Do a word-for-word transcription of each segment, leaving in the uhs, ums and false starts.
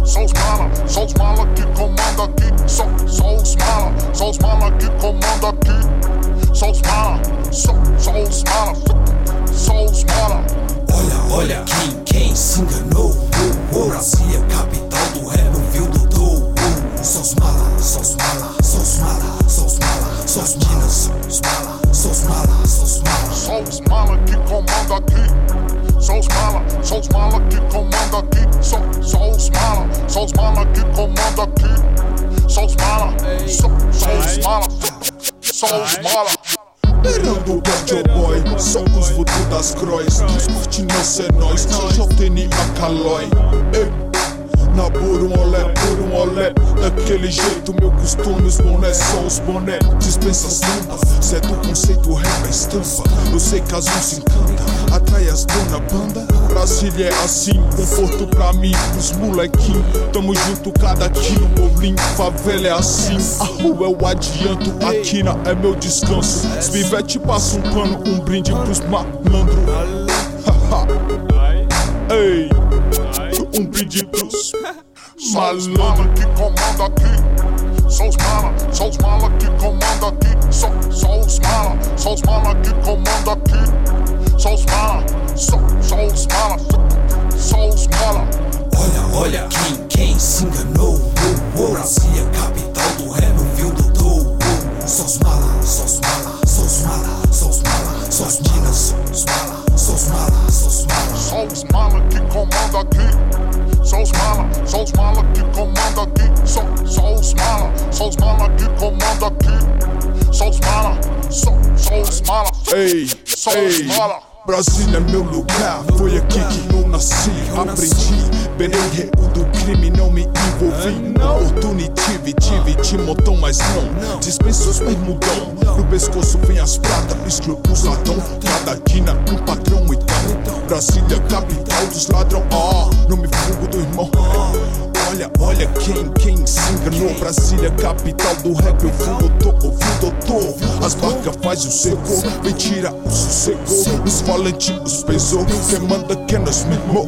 Só os mala, só os mala que comanda aqui. Só, só os mala, só os mala que comanda aqui. Só os mala, só, só os mala, só os mala. Olha, olha quem, quem se enganou. O, o Brasil é capital do rap, ouviu Dodô. Só os mala, só os mala, só os mala, só os mala, só os minas, os mala, só os mala, só os mala. Só os mala que comanda aqui. Só os mala, só os mala que comanda aqui. Só, só os mala, só os mala que comanda aqui. Só os mala, só, só os mala, só os mala. Beirando o Bad Boy, só os votos das crois. Esporte não é nós, já tem a calói. Na por um olé, por um olé. Daquele jeito, meu costume, os bonés são os boné. Dispensa samba, cê é do conceito, rap é estampa. Eu sei que as um se encanta, atrai as dona banda. Brasília é assim, conforto pra mim, os molequinhos. Tamo junto cada quilo, bolinho, favela é assim. A rua eu adianto, a quina é meu descanso. Os pivete passam um pano, um brinde pros malandro. Ei, um brinde pros Só os mala que comanda aqui. Só os mala, só os mala que comanda aqui. Só, só os mala, só os mala que comanda aqui. Só os mala, só, só os mala, só os mala. Olha, olha quem, quem se enganou. O, o Brasil é capital do rap, ouviu Dodô. Só os mala, só os mala, só os mala, só os mala, só os minas, os mala, só os mala, só os mala. Só os mala que comanda aqui. Só os mala, só os mala que comanda aqui. Só, só os mala, só os mala que comanda aqui. Só os mala, só, só os mala. Ei, só ei. os mala. Brasília é meu lugar, foi aqui que eu nasci, aprendi. Berei o do crime, não me envolvi. Oportunidade, tive, te montão, mas não. Dispensa os bermudão, no pescoço vem as pratas, exclui os ladrão. Cada quina, um patrão então. Brasília, capital dos ladrão, ó, oh, não me fugo do irmão. Olha, olha quem, quem se enganou. Brasília, capital do rap, ouviu doutor, ouviu doutor. As barcas faz o seco, vem tira o sossego. Os falantes, os pesou, quem manda que é nós mesmo.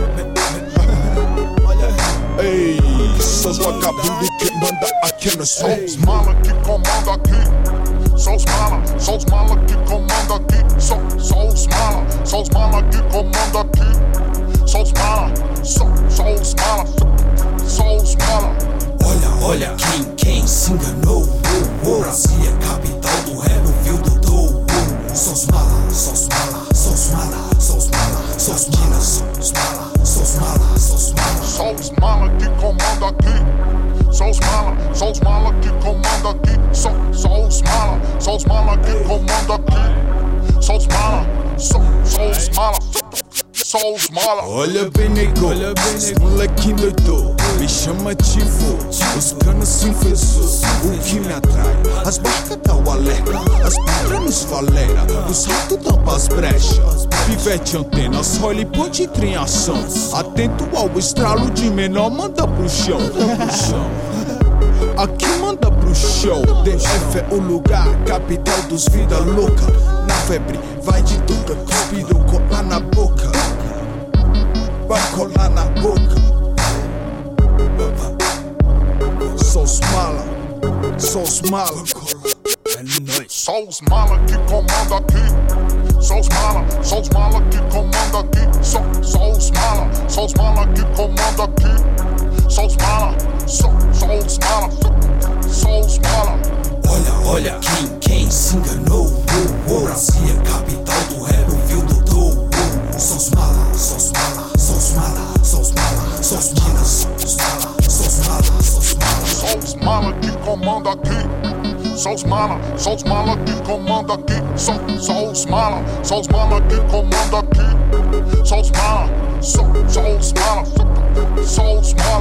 Ei, só os vagabundos, quem manda aqui é nós. Só os mala que comanda aqui. Só os mala, só os mala que comanda aqui. Só, só os mala, só os mala que comanda aqui. Só os mala, só, só os mala, só os mala. Olha, olha quem, quem se enganou. O, o Brasil é capital do rap, ouviu Dodô. Só os mala, só os mala, só os mala, só os mala, só os minas, os mala, só os mala, só os mala. Só os mala que comanda aqui. Só os mala, só os mala que comanda aqui. Só, só os mala, só os mala que comanda aqui. Só os mala, só, só os mala, só os mala. Olha bem, nego, esse molequinho doido, me chamativo. Os canos se enfesou, o que me atrai. As barcas dá o alerta, as pedras nos falera. Os ratos tampam as brechas. Pivete antena, olha e ponte entra em ação. Atento ao estralo de menor, manda pro chão. Aqui manda pro show. D F é o lugar, capital dos vida louca. Na febre, vai de touca, cuspido, colar na boca. Vai colar na boca. Só os mala, só os mala. Só os mala que comanda aqui. Só os mala, só os mala que comanda aqui. Só, só os mala, só os mala que comanda aqui. Só os mala, só, só os mala, só os mala. Olha, olha quem, quem se enganou. O, o Brasil é capital do rap, ouviu Dodô. Só os mala, só os mala, só os mala, só os mala, só os minas, os mala, só os mala, só os mala. Só os mala que comanda aqui. Só os mala, só os mala que comanda aqui. Só, só os mala, só os mala que comanda aqui. Só os mala, só, só os mala, só os mala.